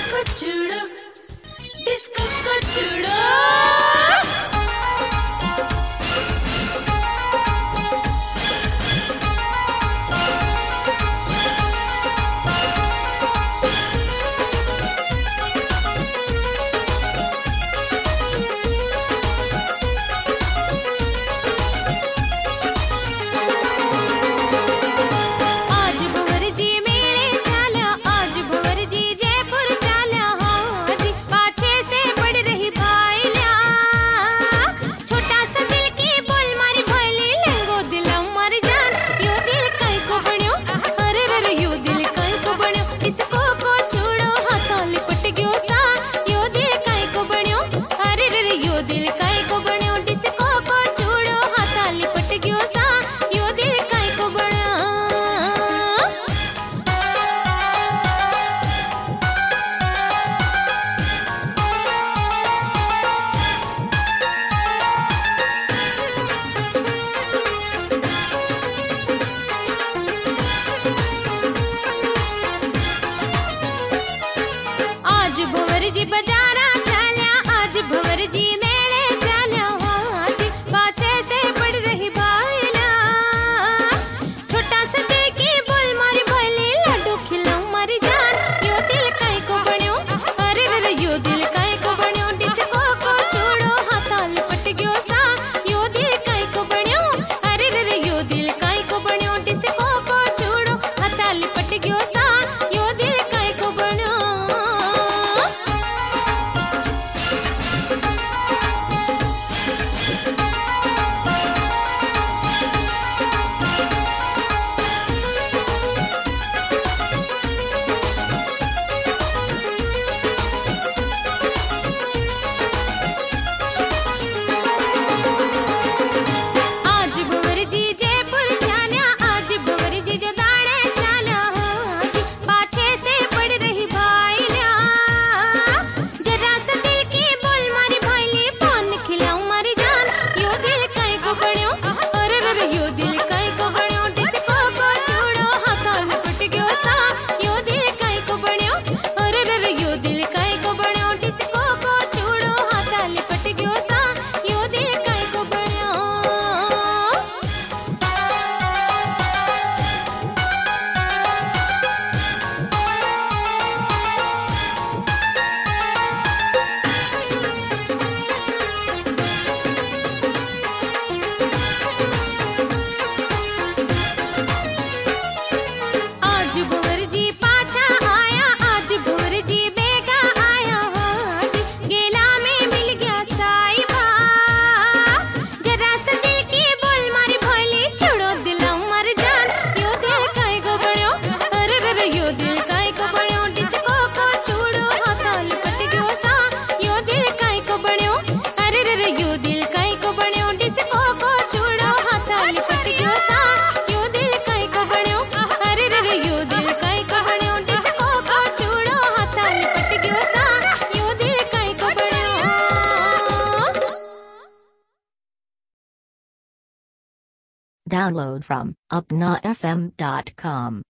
कचड़ो, disco कचड़ो। जी बजारा चाल्या आज भंवर जी मेले चाल्या हो आज बाचे से पड़ रही बाइला छोटा सा दिल की बोल मारी भोली लाडू खिलाऊं मारी जान यो दिल काहे को बण्यो अरे रे यो दिल काहे को बण्यो डिस्को को छोड़ो हाथा लिपट गयो सा यो दिल काहे को बण्यो अरे रे यो दिल काहे को बण्यो डिस्को को छोड़ो हाथा लिपट गयो सा यो दिल काहे को बण्यो। Download from upnafm.com.